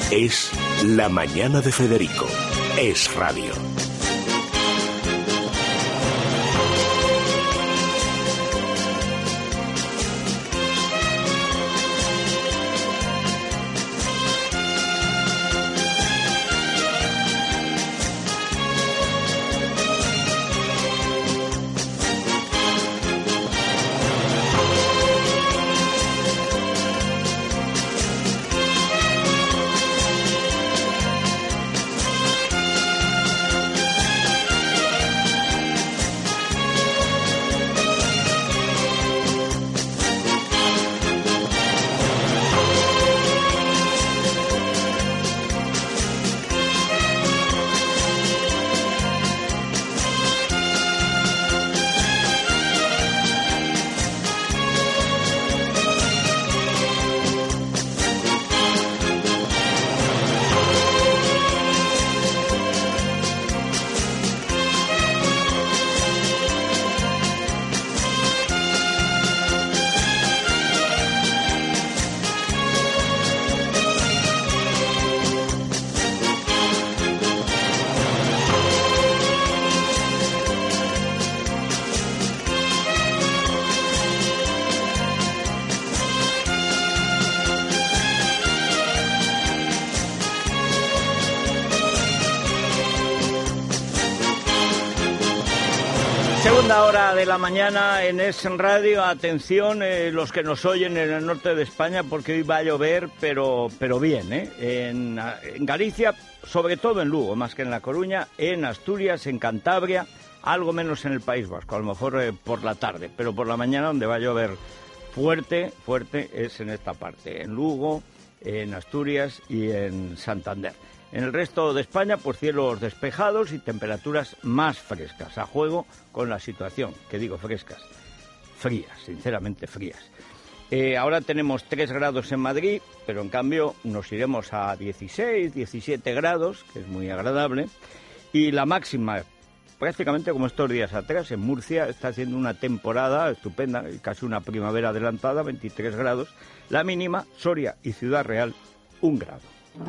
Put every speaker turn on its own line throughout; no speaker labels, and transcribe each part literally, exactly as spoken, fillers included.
Es La Mañana de Federico. Es radio.
Segunda hora de la mañana en Es Radio. Atención, eh, los que nos oyen en el norte de España, porque hoy va a llover, pero pero bien, ¿eh? En, en Galicia, sobre todo en Lugo, más que en La Coruña, en Asturias, en Cantabria, algo menos en el País Vasco, a lo mejor eh, por la tarde, pero por la mañana donde va a llover fuerte, fuerte es en esta parte, en Lugo, en Asturias y en Santander. En el resto de España, pues cielos despejados y temperaturas más frescas, a juego con la situación, que digo frescas, frías, sinceramente frías. Eh, ahora tenemos tres grados en Madrid, pero en cambio nos iremos a dieciséis, diecisiete grados, que es muy agradable, y la máxima, prácticamente como estos días atrás, en Murcia está haciendo una temporada estupenda, casi una primavera adelantada, veintitrés grados, la mínima, Soria y Ciudad Real, un grado.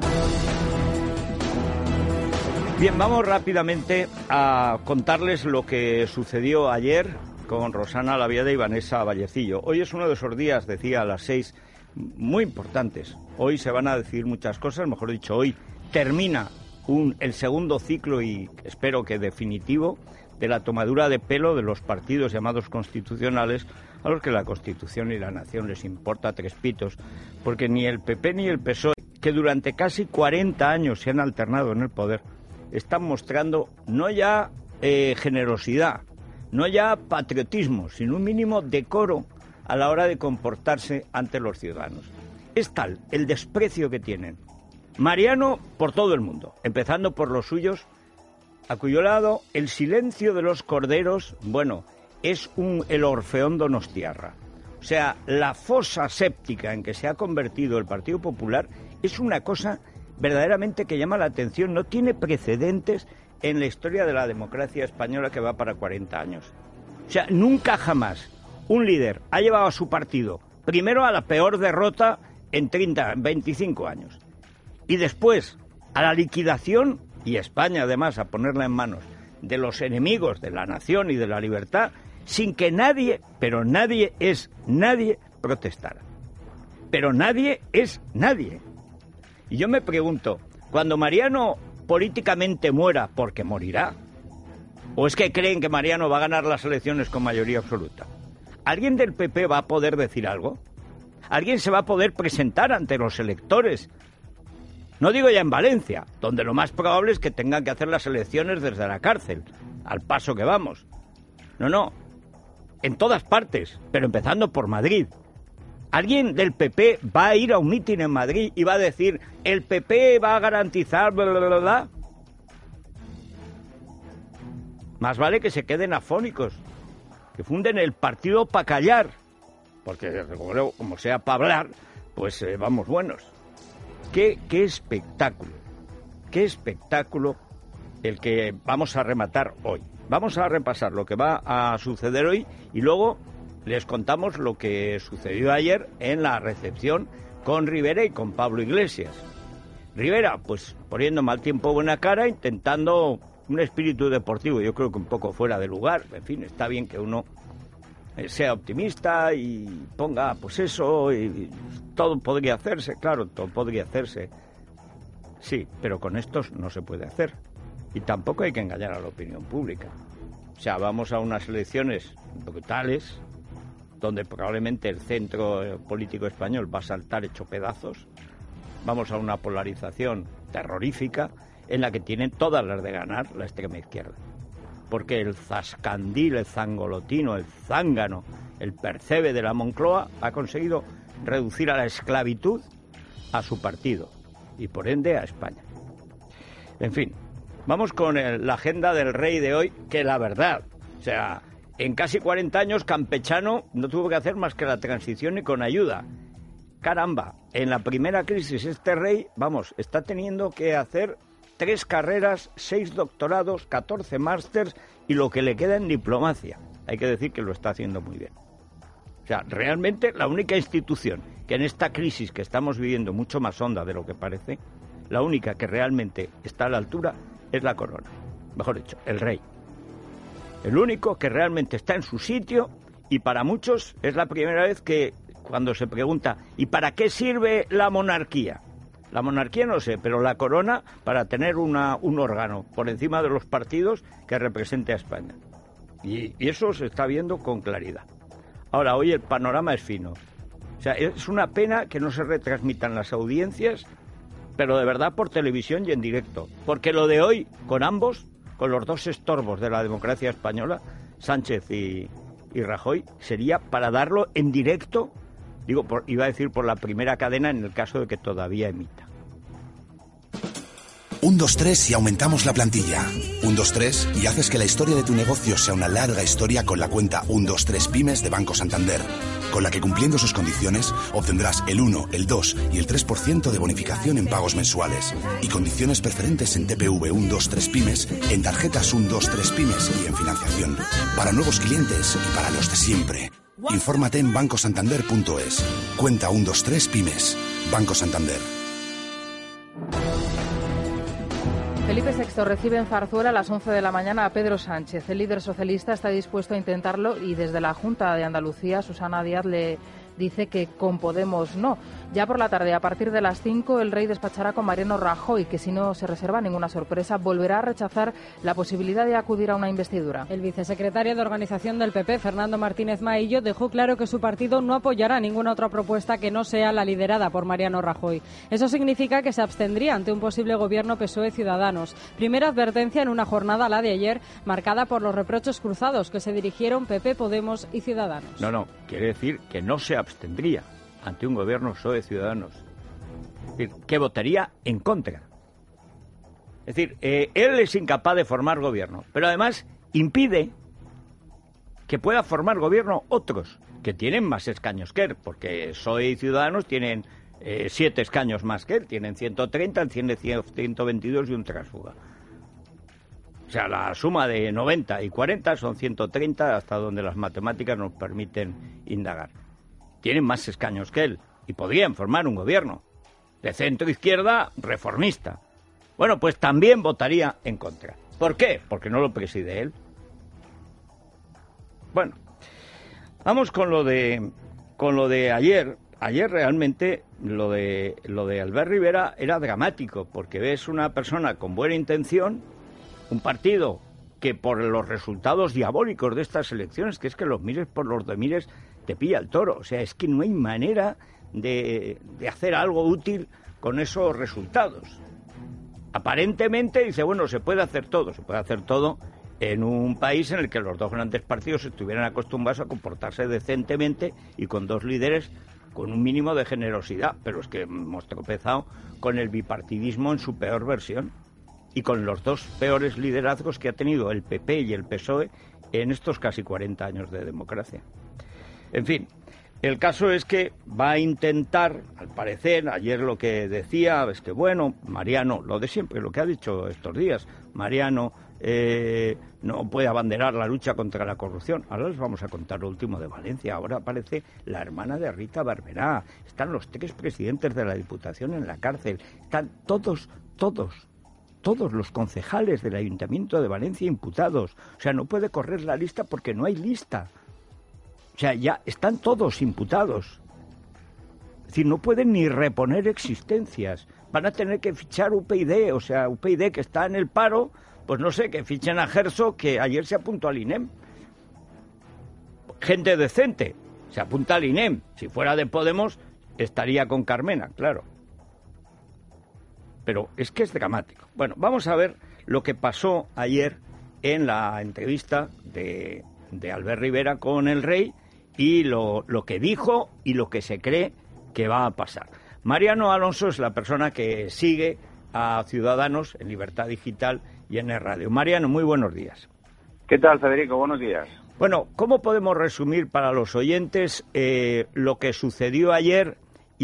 Bien, vamos rápidamente a contarles lo que sucedió ayer con Rosana Laviada y Vanessa Vallecillo. Hoy es uno de esos días, decía a las seis, muy importantes. Hoy se van a decir muchas cosas, mejor dicho, hoy termina un, el segundo ciclo y espero que definitivo de la tomadura de pelo de los partidos llamados constitucionales, a los que la Constitución y la nación les importa tres pitos, porque ni el P P ni el P S O E, que durante casi cuarenta años se han alternado en el poder, están mostrando no ya eh, generosidad, no ya patriotismo, sino un mínimo decoro a la hora de comportarse ante los ciudadanos. Es tal el desprecio que tienen Mariano por todo el mundo, empezando por los suyos, a cuyo lado el silencio de los corderos, bueno, es un, el Orfeón Donostiarra. O sea, la fosa séptica en que se ha convertido el Partido Popular es una cosa verdaderamente que llama la atención, no tiene precedentes en la historia de la democracia española, que va para cuarenta años. O sea, nunca jamás un líder ha llevado a su partido primero a la peor derrota en treinta, veinticinco años y después a la liquidación, y España además a ponerla en manos de los enemigos de la nación y de la libertad, sin que nadie, pero nadie es nadie, protestara. Pero nadie es nadie. Y yo me pregunto, cuando Mariano políticamente muera, porque morirá, ¿o es que creen que Mariano va a ganar las elecciones con mayoría absoluta? ¿Alguien del P P va a poder decir algo? ¿Alguien se va a poder presentar ante los electores? No digo ya en Valencia, donde lo más probable es que tengan que hacer las elecciones desde la cárcel, al paso que vamos. No, no, en todas partes, pero empezando por Madrid. ¿Alguien del P P va a ir a un mitin en Madrid y va a decir el P P va a garantizar bla, bla, bla, bla? Más vale que se queden afónicos, que funden el partido para callar, porque como sea para hablar, pues eh, vamos buenos. ¿Qué, qué espectáculo, qué espectáculo el que vamos a rematar hoy. Vamos a repasar lo que va a suceder hoy y luego les contamos lo que sucedió ayer en la recepción con Rivera y con Pablo Iglesias. Rivera, pues poniendo mal tiempo buena cara, intentando un espíritu deportivo, yo creo que un poco fuera de lugar. En fin, está bien que uno sea optimista y ponga, pues eso, y todo podría hacerse, claro, todo podría hacerse. Sí, pero con estos no se puede hacer. Y tampoco hay que engañar a la opinión pública. O sea, vamos a unas elecciones brutales, donde probablemente el centro político español va a saltar hecho pedazos. Vamos a una polarización terrorífica en la que tienen todas las de ganar la extrema izquierda. Porque el zascandil, el zangolotino, el zángano, el percebe de la Moncloa ha conseguido reducir a la esclavitud a su partido y por ende a España. En fin, vamos con el, la agenda del rey de hoy, que la verdad, o sea, en casi cuarenta años Campechano no tuvo que hacer más que la transición y con ayuda. Caramba, en la primera crisis este rey, vamos, está teniendo que hacer tres carreras, seis doctorados, catorce másters y lo que le queda en diplomacia. Hay que decir que lo está haciendo muy bien. O sea, realmente la única institución que en esta crisis que estamos viviendo, mucho más honda de lo que parece, la única que realmente está a la altura es la corona. Mejor dicho, el rey. El único que realmente está en su sitio y para muchos es la primera vez que cuando se pregunta ¿y para qué sirve la monarquía? La monarquía no sé, pero la corona para tener una, un órgano por encima de los partidos que represente a España. Y, y eso se está viendo con claridad. Ahora, hoy el panorama es fino. O sea, es una pena que no se retransmitan las audiencias, pero de verdad por televisión y en directo. Porque lo de hoy, con ambos, con los dos estorbos de la democracia española, Sánchez y, y Rajoy, sería para darlo en directo. Digo, por, iba a decir por la primera cadena en el caso de que todavía emita.
Un, dos, tres y aumentamos la plantilla. Un, dos, tres y haces que la historia de tu negocio sea una larga historia con la cuenta uno, dos, tres Pymes de Banco Santander, con la que cumpliendo sus condiciones obtendrás el uno, el dos y el tres por ciento de bonificación en pagos mensuales y condiciones preferentes en T P V uno, dos, tres Pymes, en tarjetas uno, dos, tres Pymes y en financiación. Para nuevos clientes y para los de siempre. Infórmate en banco santander punto es. Cuenta uno, dos, tres Pymes. Banco Santander.
Felipe sexto recibe en Zarzuela a las once de la mañana a Pedro Sánchez. El líder socialista está dispuesto a intentarlo y desde la Junta de Andalucía, Susana Díaz le dice que con Podemos no. Ya por la tarde, a partir de las cinco, el rey despachará con Mariano Rajoy, que si no se reserva ninguna sorpresa, volverá a rechazar la posibilidad de acudir a una investidura.
El vicesecretario de Organización del P P, Fernando Martínez Maillo, dejó claro que su partido no apoyará ninguna otra propuesta que no sea la liderada por Mariano Rajoy. Eso significa que se abstendría ante un posible gobierno P S O E-Ciudadanos. Primera advertencia en una jornada, la de ayer, marcada por los reproches cruzados que se dirigieron P P, Podemos y Ciudadanos.
No, no, quiere decir que no se abstendría ante un gobierno P S O E-Ciudadanos. Es decir, que votaría en contra. Es decir, eh, él es incapaz de formar gobierno, pero además impide que pueda formar gobierno otros, que tienen más escaños que él, porque P S O E y Ciudadanos tienen eh, siete escaños más que él, tienen ciento treinta, él tiene ciento veintidós y un tránsfuga. O sea, la suma de noventa y cuarenta son ciento treinta, hasta donde las matemáticas nos permiten indagar. Tienen más escaños que él y podrían formar un gobierno de centro-izquierda reformista. Bueno, pues también votaría en contra. ¿Por qué? Porque no lo preside él. Bueno, vamos con lo de con lo de ayer. Ayer realmente lo de lo de Albert Rivera era dramático, porque ves una persona con buena intención, un partido que por los resultados diabólicos de estas elecciones, que es que los mires por los de mires te pilla el toro. O sea, es que no hay manera de, de hacer algo útil con esos resultados. Aparentemente dice, bueno, se puede hacer todo, se puede hacer todo en un país en el que los dos grandes partidos estuvieran acostumbrados a comportarse decentemente y con dos líderes con un mínimo de generosidad. Pero es que hemos tropezado con el bipartidismo en su peor versión y con los dos peores liderazgos que ha tenido el P P y el P S O E en estos casi cuarenta años de democracia. En fin, el caso es que va a intentar, al parecer, ayer lo que decía es que, bueno, Mariano, lo de siempre, lo que ha dicho estos días, Mariano eh, no puede abanderar la lucha contra la corrupción. Ahora les vamos a contar lo último de Valencia. Ahora aparece la hermana de Rita Barberá. Están los tres presidentes de la Diputación en la cárcel. Están todos, todos, todos los concejales del Ayuntamiento de Valencia imputados. O sea, no puede correr la lista porque no hay lista. O sea, ya están todos imputados. Es decir, no pueden ni reponer existencias. Van a tener que fichar U P yD, o sea, U P yD que está en el paro, pues no sé, que fichen a Gerso, que ayer se apuntó al I N E M. Gente decente, se apunta al I N E M. Si fuera de Podemos, estaría con Carmena, claro. Pero es que es dramático. Bueno, vamos a ver lo que pasó ayer en la entrevista de, de Albert Rivera con el Rey y lo, lo que dijo y lo que se cree que va a pasar. Mariano Alonso es la persona que sigue a Ciudadanos en Libertad Digital y en el radio. Mariano, muy buenos días.
¿Qué tal, Federico? Buenos días.
Bueno, ¿cómo podemos resumir para los oyentes eh, lo que sucedió ayer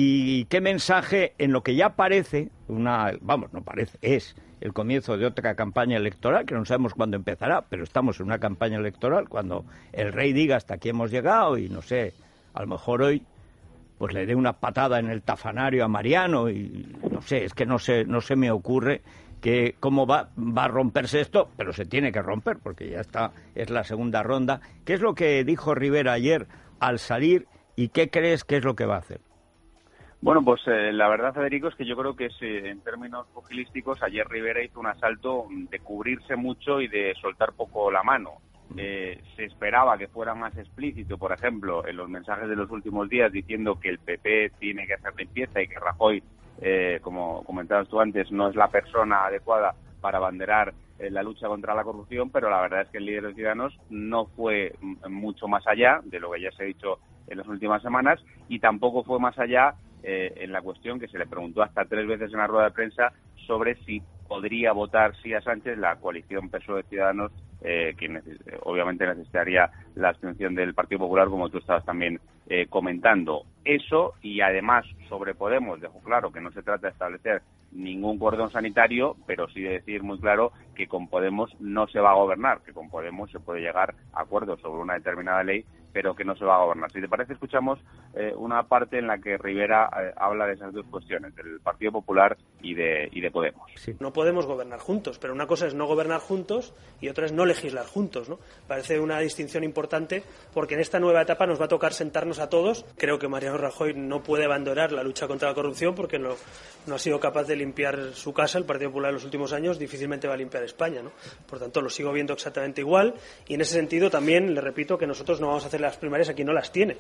y qué mensaje en lo que ya parece, una, vamos, no parece, es el comienzo de otra campaña electoral, que no sabemos cuándo empezará, pero estamos en una campaña electoral, cuando el Rey diga hasta aquí hemos llegado y no sé, a lo mejor hoy pues le dé una patada en el tafanario a Mariano y no sé, es que no sé, no se me ocurre que cómo va, va a romperse esto, pero se tiene que romper porque ya está, es la segunda ronda. ¿Qué es lo que dijo Rivera ayer al salir y qué crees que es lo que va a hacer?
Bueno, pues eh, la verdad, Federico, es que yo creo que es, eh, en términos pugilísticos, ayer Rivera hizo un asalto de cubrirse mucho y de soltar poco la mano. Eh, se esperaba que fuera más explícito, por ejemplo, en los mensajes de los últimos días diciendo que el P P tiene que hacer limpieza y que Rajoy, eh, como comentabas tú antes, no es la persona adecuada para abanderar eh, la lucha contra la corrupción, pero la verdad es que el líder de Ciudadanos no fue m- mucho más allá de lo que ya se ha dicho en las últimas semanas y tampoco fue más allá eh, en la cuestión que se le preguntó hasta tres veces en la rueda de prensa sobre si podría votar sí a Sánchez la coalición P S O E Ciudadanos, eh, que neces- obviamente necesitaría la abstención del Partido Popular, como tú estabas también eh, comentando. Eso, y además sobre Podemos, dejó claro que no se trata de establecer ningún cordón sanitario, pero sí de decir muy claro que con Podemos no se va a gobernar, que con Podemos se puede llegar a acuerdos sobre una determinada ley, pero que no se va a gobernar. Si te parece, escuchamos eh, una parte en la que Rivera eh, habla de esas dos cuestiones, del Partido Popular y de, y de Podemos.
Sí. No podemos gobernar juntos, pero una cosa es no gobernar juntos y otra es no legislar juntos, ¿no? Parece una distinción importante porque en esta nueva etapa nos va a tocar sentarnos a todos. Creo que Mariano Rajoy no puede abandonar la lucha contra la corrupción porque no, no ha sido capaz de limpiar su casa, el Partido Popular en los últimos años, difícilmente va a limpiar España, ¿no? Por tanto, lo sigo viendo exactamente igual y en ese sentido también le repito que nosotros no vamos a hacer las primarias a quien no las tiene.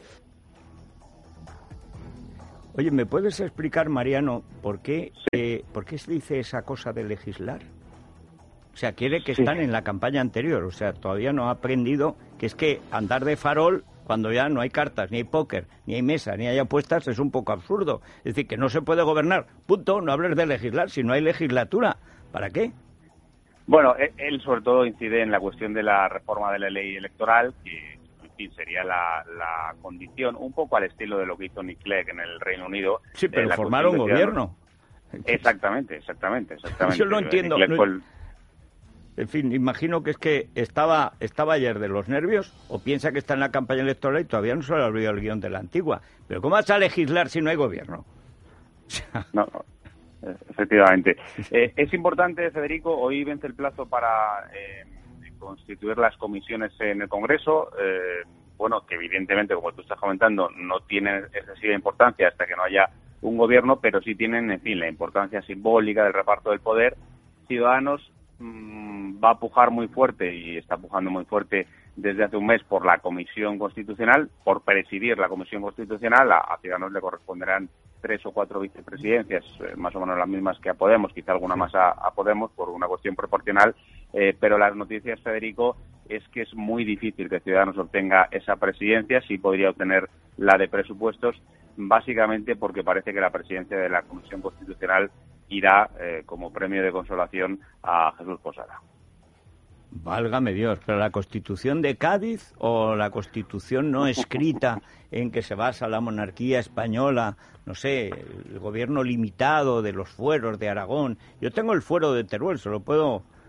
Oye, ¿me puedes explicar, Mariano, por qué, eh, por qué se dice esa cosa de legislar? O sea, quiere que sí. Están en la campaña anterior, o sea, todavía no ha aprendido que es que andar de farol cuando ya no hay cartas, ni hay póker, ni hay mesa, ni hay apuestas, es un poco absurdo. Es decir, que no se puede gobernar, punto, no hables de legislar, si no hay legislatura, ¿para qué?
Bueno, él sobre todo incide en la cuestión de la reforma de la ley electoral, que en fin, sería la, la condición, un poco al estilo de lo que hizo Nick Clegg en el Reino Unido.
Sí, pero eh, formaron gobierno.
Exactamente, exactamente, exactamente.
Yo lo entiendo. No, el... En fin, imagino que es que estaba estaba ayer de los nervios o piensa que está en la campaña electoral y todavía no se le ha olvidado el guión de la antigua. Pero ¿cómo vas a legislar si no hay gobierno?
No, efectivamente. Eh, es importante, Federico, hoy vence el plazo para... Eh, constituir las comisiones en el Congreso, eh, bueno, que evidentemente, como tú estás comentando, no tienen excesiva importancia hasta que no haya un gobierno, pero sí tienen, en fin, la importancia simbólica del reparto del poder. Ciudadanos mmm, va a pujar muy fuerte, y está pujando muy fuerte desde hace un mes, por la Comisión Constitucional, por presidir la Comisión Constitucional. A, a Ciudadanos le corresponderán tres o cuatro vicepresidencias, eh, más o menos las mismas que a Podemos, quizá alguna más a, a Podemos, por una cuestión proporcional. Eh, pero las noticias, Federico, es que es muy difícil que Ciudadanos obtenga esa presidencia. Sí podría obtener la de presupuestos, básicamente porque parece que la presidencia de la Comisión Constitucional irá eh, como premio de consolación a Jesús Posada.
Válgame Dios, pero la Constitución de Cádiz o la Constitución no escrita en que se basa la monarquía española, no sé, el gobierno limitado de los fueros de Aragón. Yo tengo el fuero de Teruel, se lo puedo...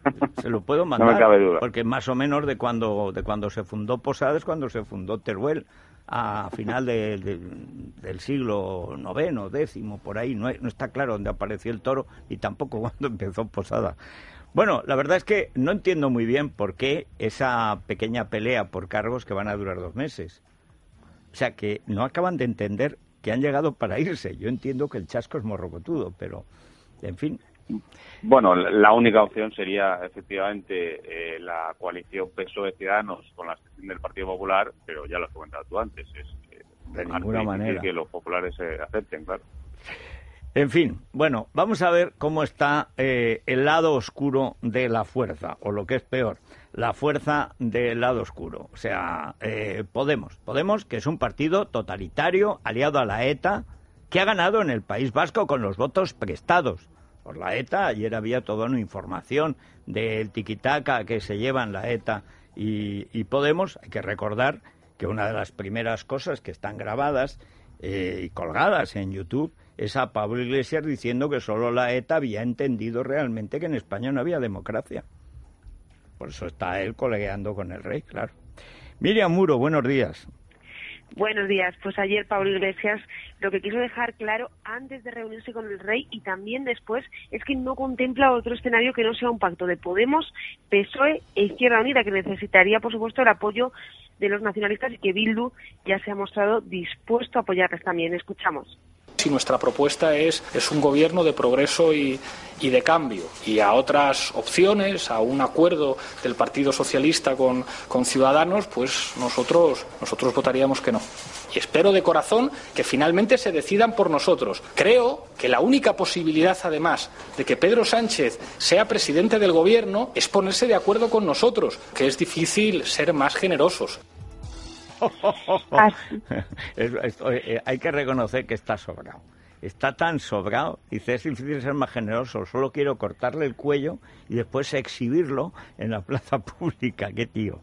Se lo puedo mandar.
No me cabe duda.
Porque más o menos de cuando de cuando se fundó Posadas, cuando se fundó Teruel, a final de, de, del siglo noveno, décimo, por ahí. No, no está claro dónde apareció el toro y tampoco cuando empezó Posada. Bueno, la verdad es que no entiendo muy bien por qué esa pequeña pelea por cargos que van a durar dos meses. O sea, que no acaban de entender que han llegado para irse. Yo entiendo que el chasco es morrocotudo, pero, en fin.
Bueno, la única opción sería, efectivamente, eh, la coalición P S O E-Ciudadanos con la excepción del Partido Popular, pero ya lo has comentado tú antes, es eh,
de ninguna manera
que los populares se acepten, claro.
En fin, bueno, vamos a ver cómo está eh, el lado oscuro de la fuerza, o lo que es peor, la fuerza del lado oscuro. O sea, eh, Podemos, Podemos, que es un partido totalitario, aliado a la ETA, que ha ganado en el País Vasco con los votos prestados por la ETA. Ayer había toda una información del tiquitaca que se llevan la ETA y, y Podemos. Hay que recordar que una de las primeras cosas que están grabadas eh, y colgadas en YouTube es a Pablo Iglesias diciendo que solo la ETA había entendido realmente que en España no había democracia. Por eso está él colegueando con el rey, claro. Miriam Muro, buenos días.
Buenos días. Pues ayer Pablo Iglesias lo que quiso dejar claro antes de reunirse con el rey y también después es que no contempla otro escenario que no sea un pacto de Podemos, P S O E e Izquierda Unida, que necesitaría, por supuesto, el apoyo de los nacionalistas y que Bildu ya se ha mostrado dispuesto a apoyarles también. Escuchamos.
Si nuestra propuesta es, es un gobierno de progreso y, y de cambio, y a otras opciones, a un acuerdo del Partido Socialista con, con Ciudadanos, pues nosotros, nosotros votaríamos que no. Y espero de corazón que finalmente se decidan por nosotros. Creo que la única posibilidad, además, de que Pedro Sánchez sea presidente del gobierno es ponerse de acuerdo con nosotros, que es difícil ser más generosos.
es, es, eh, hay que reconocer que está sobrado. Está tan sobrado, dice, es difícil ser más generoso, solo quiero cortarle el cuello y después exhibirlo en la plaza pública. ¡Qué tío!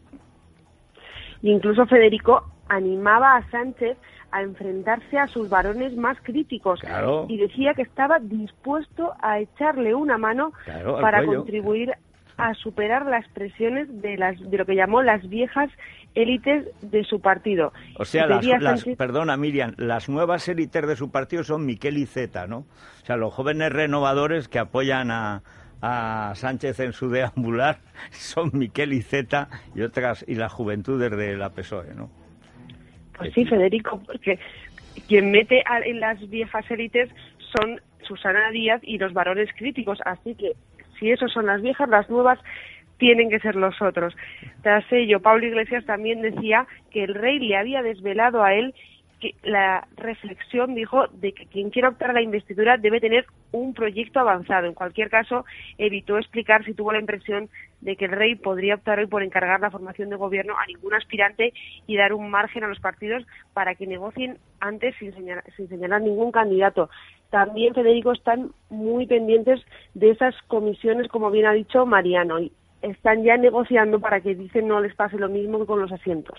Incluso Federico animaba a Sánchez a enfrentarse a sus varones más críticos,
claro,
y decía que estaba dispuesto a echarle una mano,
claro,
para
cuello.
contribuir a superar las presiones de las de lo que llamó las viejas élites de su partido.
O sea, las,
Sánchez...
las, perdona Miriam, las nuevas élites de su partido son Miquel Iceta, ¿no? O sea, los jóvenes renovadores que apoyan a, a Sánchez en su deambular son Miquel Iceta y otras, y las juventudes de la P S O E, ¿no?
Pues sí, Federico, porque quien mete a, en las viejas élites son Susana Díaz y los varones críticos, así que si esos son las viejas, las nuevas tienen que ser los otros. Tras ello, Pablo Iglesias también decía que el rey le había desvelado a él que la reflexión, dijo, de que quien quiera optar a la investidura debe tener un proyecto avanzado. En cualquier caso, evitó explicar si tuvo la impresión de que el rey podría optar hoy por encargar la formación de gobierno a ningún aspirante y dar un margen a los partidos para que negocien antes sin señalar, sin señalar ningún candidato. También, Federico, están muy pendientes de esas comisiones, como bien ha dicho Mariano, y están ya negociando para que, dicen, no les pase lo mismo que con los asientos.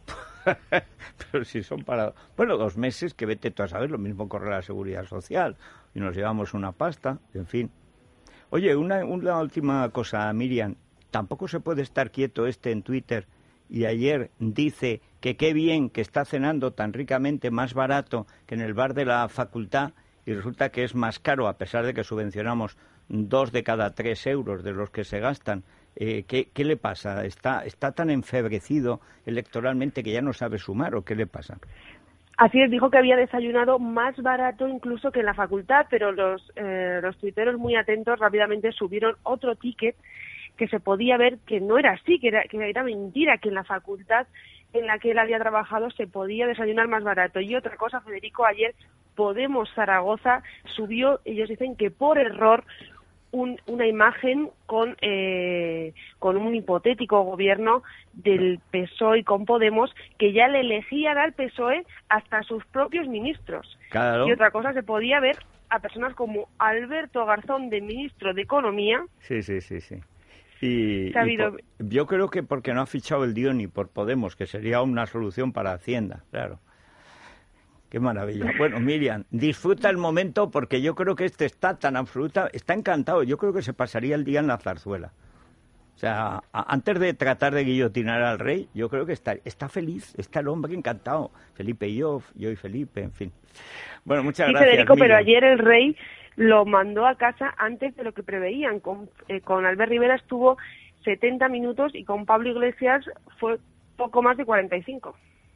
Pero si son para, bueno, dos meses, que vete tú a saber, lo mismo corre la Seguridad Social y nos llevamos una pasta, en fin. Oye, una, una última cosa, Miriam, tampoco se puede estar quieto este en Twitter y ayer dice que qué bien que está cenando tan ricamente, más barato que en el bar de la facultad, y resulta que es más caro, a pesar de que subvencionamos dos de cada tres euros de los que se gastan. Eh, ¿qué, ¿Qué le pasa? ¿Está, ¿Está tan enfebrecido electoralmente que ya no sabe sumar o qué le pasa?
Así es, dijo que había desayunado más barato incluso que en la facultad, pero los, eh, los tuiteros muy atentos rápidamente subieron otro ticket que se podía ver que no era así, que era, que era mentira, que en la facultad en la que él había trabajado se podía desayunar más barato. Y otra cosa, Federico, ayer Podemos Zaragoza subió, ellos dicen que por error, un, una imagen con eh, con un hipotético gobierno del P S O E y con Podemos, que ya le elegían al P S O E hasta sus propios ministros.
Claro.
Y otra cosa, se podía ver a personas como Alberto Garzón, de ministro de Economía.
Sí, sí, sí, sí. Y,
Sabido...
y por, yo creo que porque no ha fichado el Dioni por Podemos, que sería una solución para Hacienda, claro. Qué maravilla. Bueno, Miriam, disfruta el momento porque yo creo que este está tan absoluta, está encantado. Yo creo que se pasaría el día en la zarzuela. O sea, a, antes de tratar de guillotinar al rey, yo creo que está, está feliz, está el hombre encantado. Felipe y yo, yo y Felipe, en fin. Bueno, muchas
sí,
gracias,
Federico,
Miriam.
pero ayer el rey lo mandó a casa antes de lo que preveían. Con, eh, con Albert Rivera estuvo setenta minutos y con Pablo Iglesias fue poco más de cuarenta y cinco.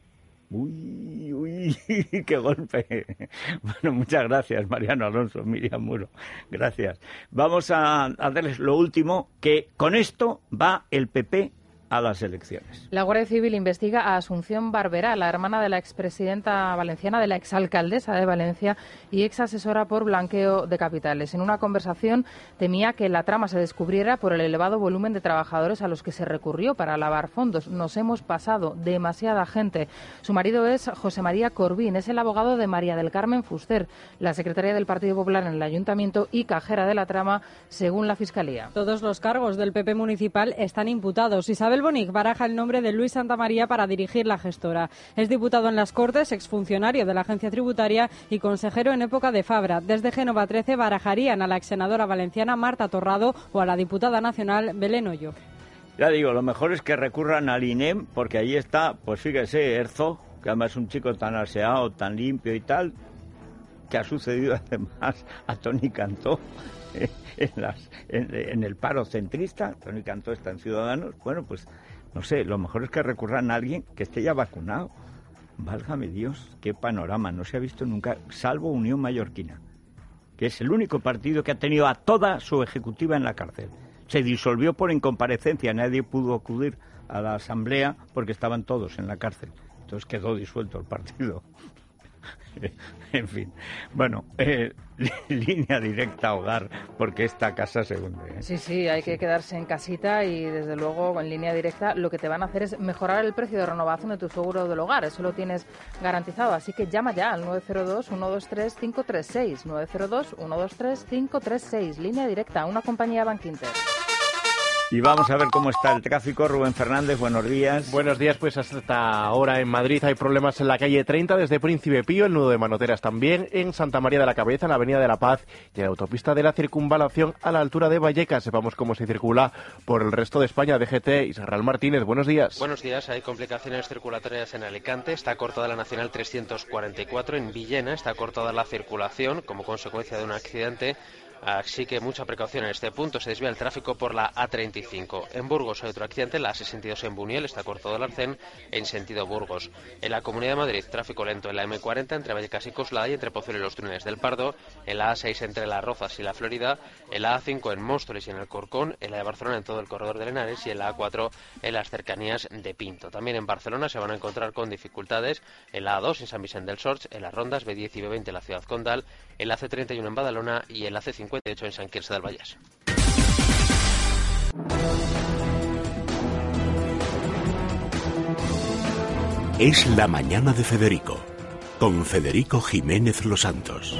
Uy, uy, qué golpe. Bueno, muchas gracias, Mariano Alonso, Miriam Muro. Gracias. Vamos a hacerles lo último, que con esto va el P P a las elecciones.
La Guardia Civil investiga a Asunción Barberá, la hermana de la expresidenta valenciana, de la exalcaldesa de Valencia y exasesora por blanqueo de capitales. En una conversación temía que la trama se descubriera por el elevado volumen de trabajadores a los que se recurrió para lavar fondos. Nos hemos pasado, demasiada gente. Su marido es José María Corbín, es el abogado de María del Carmen Fuster, la secretaria del Partido Popular en el Ayuntamiento y cajera de la trama, según la Fiscalía.
Todos los cargos del P P municipal están imputados. Isabel Bonic baraja el nombre de Luis Santamaría para dirigir la gestora. Es diputado en las Cortes, exfuncionario de la Agencia Tributaria y consejero en época de Fabra. Desde Génova trece barajarían a la exsenadora valenciana Marta Torrado o a la diputada nacional Belén Hoyo.
Ya digo, lo mejor es que recurran al I N E M, porque ahí está, pues fíjese, Herzog, que además es un chico tan aseado, tan limpio y tal, que ha sucedido además a Toni Cantó. En, las, en, en el paro centrista. Toni Cantó está en Ciudadanos. Bueno, pues no sé, lo mejor es que recurran a alguien que esté ya vacunado. Válgame Dios, qué panorama, no se ha visto nunca, salvo Unión Mallorquina, que es el único partido que ha tenido a toda su ejecutiva en la cárcel. Se disolvió por incomparecencia, nadie pudo acudir a la asamblea porque estaban todos en la cárcel. Entonces quedó disuelto el partido. En fin, bueno, eh, línea directa hogar, porque esta casa se hunde, ¿eh?
Sí, sí, hay que quedarse en casita y desde luego en línea directa lo que te van a hacer es mejorar el precio de renovación de tu seguro del hogar, eso lo tienes garantizado, así que llama ya al nueve cero dos, uno dos tres, cinco tres seis, nueve cero dos, uno dos tres, cinco tres seis, línea directa, una compañía Bankinter.
Y vamos a ver cómo está el tráfico. Rubén Fernández, buenos días.
Buenos días, pues hasta ahora en Madrid hay problemas en la calle treinta desde Príncipe Pío, el nudo de Manoteras también, en Santa María de la Cabeza, en la Avenida de la Paz y en la autopista de la Circunvalación a la altura de Vallecas. Sepamos cómo se circula por el resto de España. D G T, Israel Martínez, buenos días.
Buenos días, hay complicaciones circulatorias en Alicante, está cortada la Nacional trescientos cuarenta y cuatro, en Villena está cortada la circulación como consecuencia de un accidente. Así que mucha precaución en este punto. Se desvía el tráfico por la A treinta y cinco. En Burgos hay otro accidente, la A sesenta y dos en Buñuel, está cortado el arcén en sentido Burgos. En la Comunidad de Madrid, tráfico lento en la M cuarenta entre Vallecas y Coslada y entre Pozuelo y los túneles del Pardo. En la A seis entre Las Rozas y la Florida. En la A cinco en Móstoles y en el Corcón. En la de Barcelona en todo el corredor de Henares. Y en la A cuatro en las cercanías de Pinto. También en Barcelona se van a encontrar con dificultades en la A dos en San Vicente del Sorch, en las rondas B diez y B veinte en la ciudad condal, en la C treinta y uno en Badalona y en la C cincuenta y ocho en San Quirze del Vallès.
Es la mañana de Federico, con Federico Jiménez Los Santos.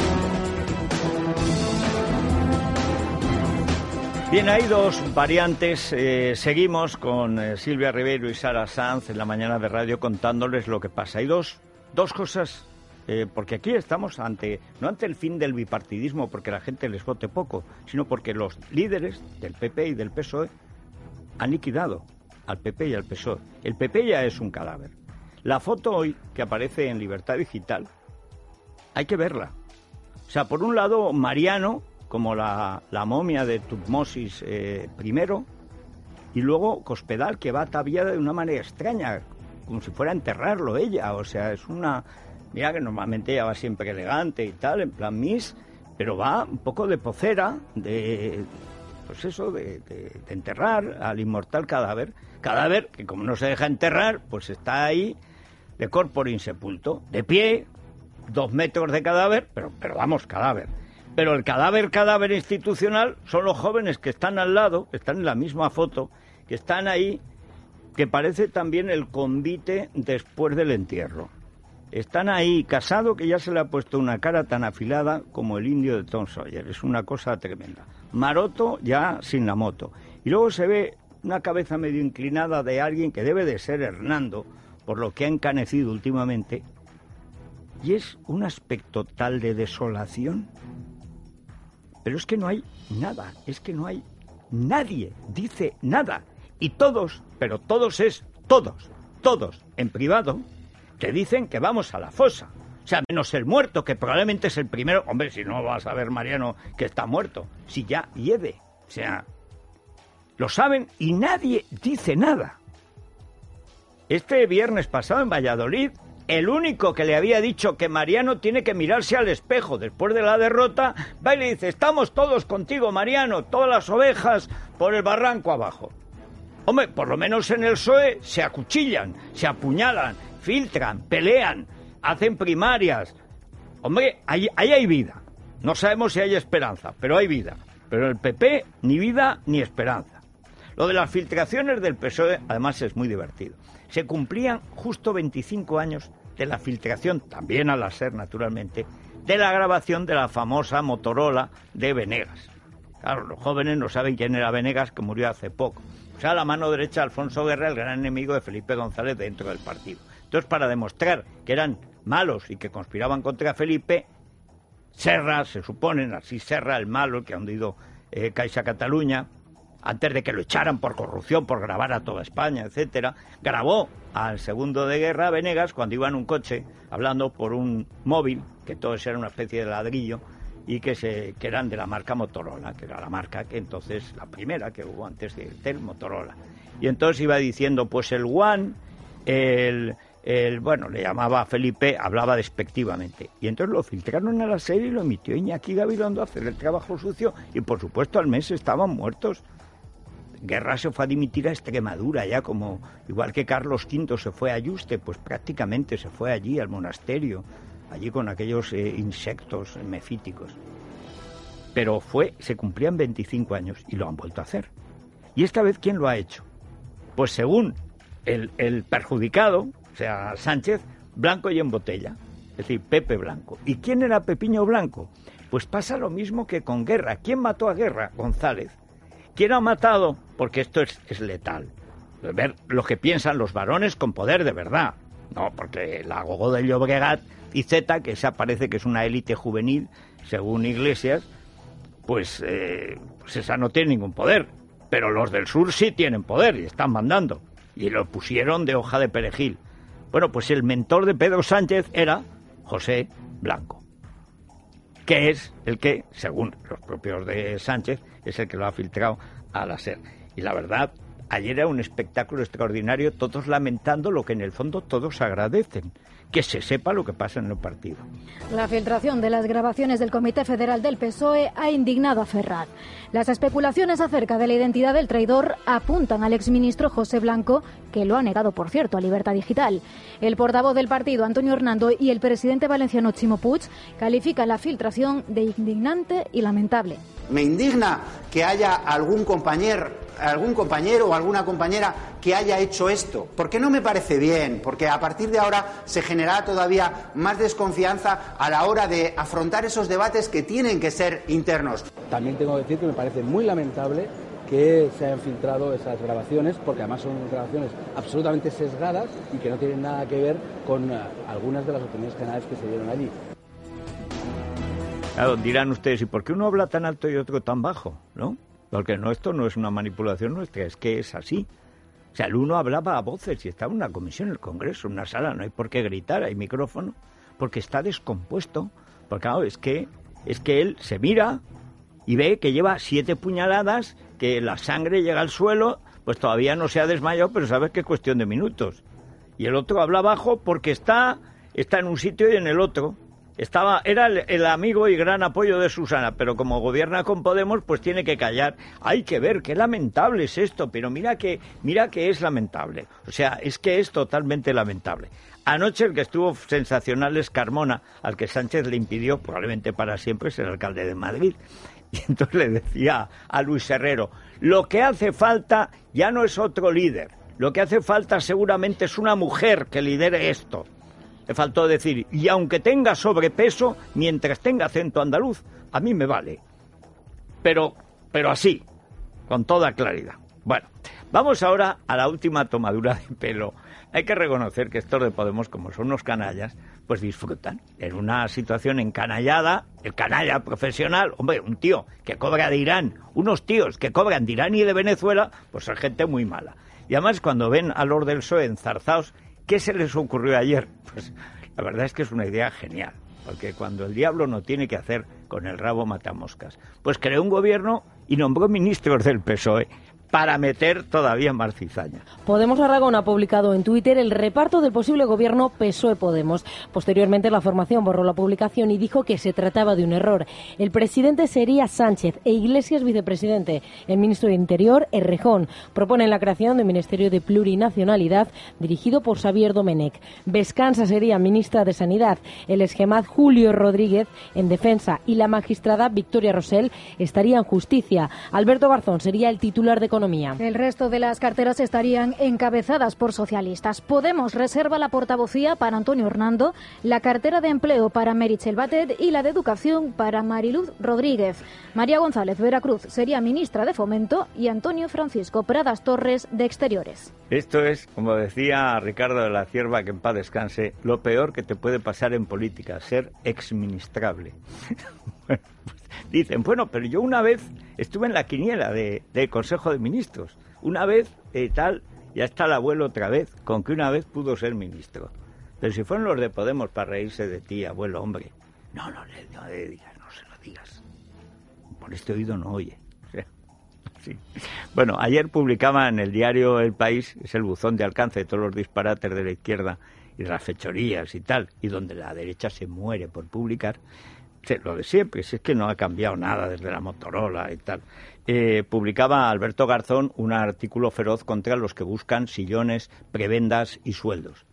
Bien, hay dos variantes. Eh, seguimos con eh, Silvia Ribeiro y Sara Sanz en la mañana de radio contándoles lo que pasa. Hay dos, dos cosas. Eh, porque aquí estamos ante, no ante el fin del bipartidismo, porque la gente les vote poco, sino porque los líderes del P P y del P S O E han liquidado al P P y al P S O E. El P P ya es un cadáver. La foto hoy que aparece en Libertad Digital, hay que verla. O sea, por un lado, Mariano, como la, la momia de Tutmosis eh, primero, y luego Cospedal, que va ataviada de una manera extraña, como si fuera a enterrarlo ella. O sea, es una... Mira que normalmente ella va siempre elegante y tal, en plan Miss, pero va un poco de pocera, de, pues eso, de, de, de enterrar al inmortal cadáver. Cadáver que como no se deja enterrar, pues está ahí de corpore insepulto, de pie, dos metros de cadáver, pero, pero vamos, cadáver. Pero el cadáver, cadáver institucional, son los jóvenes que están al lado, que están en la misma foto, que están ahí, que parece también el convite después del entierro. Están ahí, Casado, que ya se le ha puesto una cara tan afilada como el indio de Tom Sawyer. Es una cosa tremenda. Maroto ya sin la moto. Y luego se ve una cabeza medio inclinada de alguien que debe de ser Hernando, por lo que ha encanecido últimamente. Y es un aspecto tal de desolación. Pero es que no hay nada, es que no hay nadie dice nada. Y todos, pero todos es todos, todos en privado, te dicen que vamos a la fosa. O sea, menos el muerto, que probablemente es el primero. Hombre, si no vas a ver, Mariano, que está muerto. Si ya hiede. O sea, lo saben y nadie dice nada. Este viernes pasado en Valladolid, el único que le había dicho que Mariano tiene que mirarse al espejo después de la derrota, va y le dice, estamos todos contigo, Mariano, todas las ovejas por el barranco abajo. Hombre, por lo menos en el P S O E se acuchillan, se apuñalan, filtran, pelean, hacen primarias. Hombre, ahí, ahí hay vida. No sabemos si hay esperanza, pero hay vida. Pero en el P P, ni vida ni esperanza. Lo de las filtraciones del P S O E, además, es muy divertido. Se cumplían justo veinticinco años de la filtración, también a la SER, naturalmente, de la grabación de la famosa Motorola de Venegas. Claro, los jóvenes no saben quién era Venegas, que murió hace poco. O sea, la mano derecha de Alfonso Guerra, el gran enemigo de Felipe González dentro del partido. Entonces, para demostrar que eran malos y que conspiraban contra Felipe, Serra, se suponen, así Serra, el malo, el que ha hundido eh, Caixa Cataluña, antes de que lo echaran por corrupción, por grabar a toda España, etcétera, grabó al segundo de Guerra, Venegas, cuando iba en un coche, hablando por un móvil, que todos eran una especie de ladrillo, y que, se, que eran de la marca Motorola, que era la marca que entonces, la primera que hubo antes de Intel, Motorola. Y entonces iba diciendo, pues el One, el... El, bueno, le llamaba a Felipe, hablaba despectivamente. Y entonces lo filtraron a la serie y lo emitió Iñaki Gabilondo a hacer el trabajo sucio. Y por supuesto al mes estaban muertos. Guerra se fue a dimitir a Extremadura, ya como, igual que Carlos quinto se fue a Yuste, pues prácticamente se fue allí al monasterio, allí con aquellos eh, insectos mefíticos. Pero fue, se cumplían veinticinco años y lo han vuelto a hacer. ¿Y esta vez quién lo ha hecho? Pues según el, el perjudicado, o sea, Sánchez, blanco y en botella, es decir, Pepe Blanco. ¿Y quién era Pepiño Blanco? Pues pasa lo mismo que con Guerra. ¿Quién mató a Guerra? González. ¿Quién ha matado? Porque esto es, es letal. Ver lo que piensan los varones con poder de verdad. No, porque la Gogó de Llobregat y Z, que esa parece que es una élite juvenil, según Iglesias, pues, eh, pues esa no tiene ningún poder. Pero los del sur sí tienen poder y están mandando. Y lo pusieron de hoja de perejil. Bueno, pues el mentor de Pedro Sánchez era José Blanco, que es el que, según los propios de Sánchez, es el que lo ha filtrado a la SER. Y la verdad, ayer era un espectáculo extraordinario, todos lamentando lo que en el fondo todos agradecen, que se sepa lo que pasa en el partido.
La filtración de las grabaciones del Comité Federal del P S O E ha indignado a Ferraz. Las especulaciones acerca de la identidad del traidor apuntan al exministro José Blanco, que lo ha negado, por cierto, a Libertad Digital. El portavoz del partido, Antonio Hernando, y el presidente valenciano, Chimo Puig, califican la filtración de indignante y lamentable.
Me indigna que haya algún compañero, algún compañero o alguna compañera que haya hecho esto, porque no me parece bien, porque a partir de ahora se generará todavía más desconfianza a la hora de afrontar esos debates que tienen que ser internos.
También tengo que decir que me parece muy lamentable que se hayan filtrado esas grabaciones, porque además son grabaciones absolutamente sesgadas y que no tienen nada que ver con uh, algunas de las opiniones generales que se dieron allí.
Claro, dirán ustedes, ¿y por qué uno habla tan alto y otro tan bajo? ¿No? Porque no, esto no es una manipulación nuestra, es que es así. O sea, el uno hablaba a voces y estaba en una comisión en el Congreso, en una sala, no hay por qué gritar, hay micrófono, porque está descompuesto. Porque claro, es que, es que él se mira y ve que lleva siete puñaladas, que la sangre llega al suelo, pues todavía no se ha desmayado, pero sabes que es cuestión de minutos. Y el otro habla bajo porque está, está en un sitio y en el otro. Estaba, era el, el amigo y gran apoyo de Susana, pero como gobierna con Podemos, pues tiene que callar. Hay que ver, qué lamentable es esto, pero mira que, mira que es lamentable. O sea, es que es totalmente lamentable. Anoche el que estuvo sensacional es Carmona, al que Sánchez le impidió, probablemente para siempre, ser alcalde de Madrid. Y entonces le decía a Luis Herrero, lo que hace falta ya no es otro líder, lo que hace falta seguramente es una mujer que lidere esto. Le faltó decir, y aunque tenga sobrepeso, mientras tenga acento andaluz, a mí me vale. Pero, pero así, con toda claridad. Bueno, vamos ahora a la última tomadura de pelo. Hay que reconocer que estos de Podemos, como son unos canallas, pues disfrutan. En una situación encanallada, el canalla profesional, hombre, un tío que cobra de Irán, unos tíos que cobran de Irán y de Venezuela, pues son gente muy mala. Y además, cuando ven a los del P S O E enzarzados, ¿qué se les ocurrió ayer? Pues la verdad es que es una idea genial, porque cuando el diablo no tiene que hacer, con el rabo mata moscas. Pues creó un gobierno y nombró ministros del P S O E para meter todavía más cizaña.
Podemos Aragón ha publicado en Twitter el reparto del posible gobierno P S O E-Podemos. Posteriormente, la formación borró la publicación y dijo que se trataba de un error. El presidente sería Sánchez e Iglesias vicepresidente. El ministro de Interior, Errejón. Proponen la creación del Ministerio de Plurinacionalidad, dirigido por Xavier Domenech. Vescansa sería ministra de Sanidad. El esgemad Julio Rodríguez en Defensa y la magistrada Victoria Rosell estaría en Justicia. Alberto Garzón sería el titular de Economía.
El resto de las carteras estarían encabezadas por socialistas. Podemos reserva la portavocía para Antonio Hernando, la cartera de Empleo para Meritxell Batet y la de Educación para Mariluz Rodríguez. María González Veracruz sería ministra de Fomento y Antonio Francisco Pradas Torres de Exteriores.
Esto es, como decía Ricardo de la Cierva, que en paz descanse, lo peor que te puede pasar en política, ser exministrable. Bueno, pues dicen, bueno, pero yo una vez estuve en la quiniela de, del Consejo de Ministros. Una vez, eh, tal, ya está el abuelo otra vez, con que una vez pudo ser ministro. Pero si fueron los de Podemos para reírse de ti, abuelo, hombre. No, no, no, no le digas, no se lo digas. Por este oído no oye. O sea, sí. Bueno, ayer publicaba en el diario El País, es el buzón de alcance de todos los disparates de la izquierda y de las fechorías y tal, y donde la derecha se muere por publicar. Lo de siempre, si es que no ha cambiado nada desde la Motorola y tal. Eh, publicaba Alberto Garzón un artículo feroz contra los que buscan sillones, prebendas y sueldos.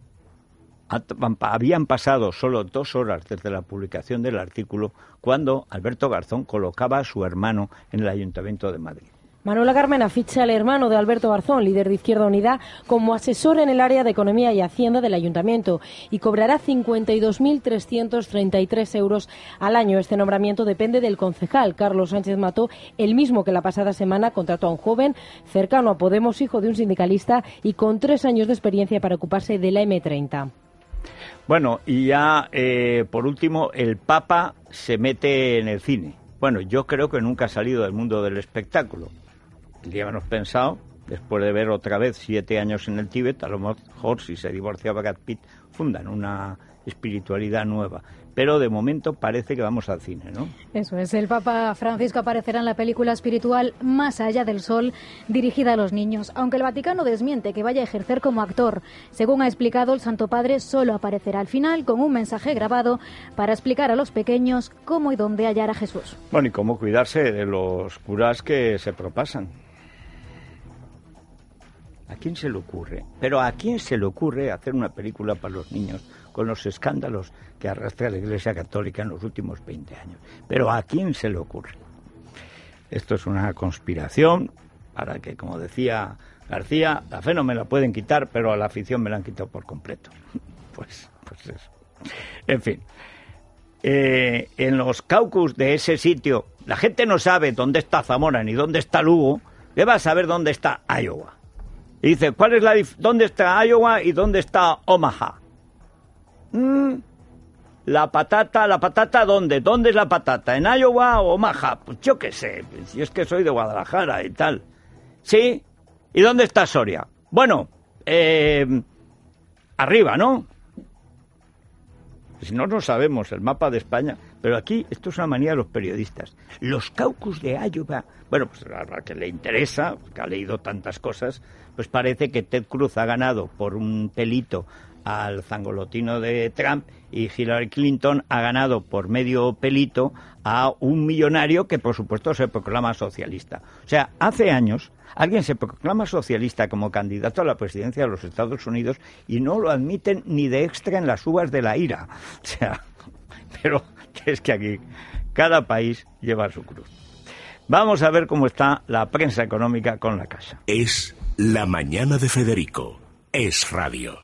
Habían pasado solo dos horas desde la publicación del artículo cuando Alberto Garzón colocaba a su hermano en el Ayuntamiento de Madrid.
Manuela Carmena ficha al hermano de Alberto Garzón, líder de Izquierda Unida, como asesor en el área de Economía y Hacienda del Ayuntamiento y cobrará cincuenta y dos mil trescientos treinta y tres euros al año. Este nombramiento depende del concejal Carlos Sánchez Mató, el mismo que la pasada semana contrató a un joven cercano a Podemos, hijo de un sindicalista y con tres años de experiencia para ocuparse de la eme treinta.
Bueno, y ya eh, por último, el Papa se mete en el cine. Bueno, yo creo que nunca ha salido del mundo del espectáculo. Habíamos pensado, después de ver otra vez siete años en el Tíbet, a lo mejor si se divorcia Brad Pitt, fundan una espiritualidad nueva. Pero de momento parece que vamos al cine, ¿no?
Eso es, el Papa Francisco aparecerá en la película espiritual Más allá del sol, dirigida a los niños, aunque el Vaticano desmiente que vaya a ejercer como actor. Según ha explicado, el Santo Padre solo aparecerá al final con un mensaje grabado para explicar a los pequeños cómo y dónde hallar a Jesús.
Bueno, y cómo cuidarse de los curas que se propasan. ¿A quién se le ocurre? Pero ¿a quién se le ocurre hacer una película para los niños con los escándalos que arrastra la Iglesia Católica en los últimos veinte años? Pero ¿a quién se le ocurre? Esto es una conspiración para que, como decía García, la fe no me la pueden quitar, pero a la afición me la han quitado por completo. Pues, pues eso. En fin. Eh, en los caucus de ese sitio, la gente no sabe dónde está Zamora ni dónde está Lugo, le va a saber dónde está Iowa. Y dice, ¿cuál es la dif- ¿dónde está Iowa y dónde está Omaha? Mm, la patata, ¿la patata dónde? ¿Dónde es la patata? ¿En Iowa o Omaha? Pues yo qué sé, pues yo es que soy de Guadalajara y tal. ¿Sí? ¿Y dónde está Soria? Bueno, eh, arriba, ¿no? Si no, no sabemos el mapa de España. Pero aquí, esto es una manía de los periodistas. Los caucus de Iowa, bueno, pues a la que le interesa, que ha leído tantas cosas, pues parece que Ted Cruz ha ganado por un pelito al zangolotino de Trump y Hillary Clinton ha ganado por medio pelito a un millonario que, por supuesto, se proclama socialista. O sea, hace años alguien se proclama socialista como candidato a la presidencia de los Estados Unidos y no lo admiten ni de extra en las uvas de la ira. O sea, pero es que aquí cada país lleva su cruz. Vamos a ver cómo está la prensa económica con La Caixa.
Es La Mañana de Federico. Es radio.